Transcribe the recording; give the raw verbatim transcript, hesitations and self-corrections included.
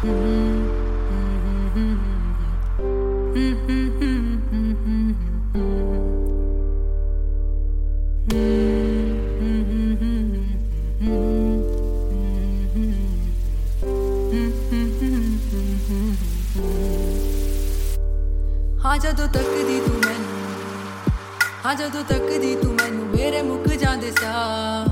हाँ जदों तकदी तू मैनू, हाँ जदों तकदी तू मैनू मेरे मुक जांदे सा।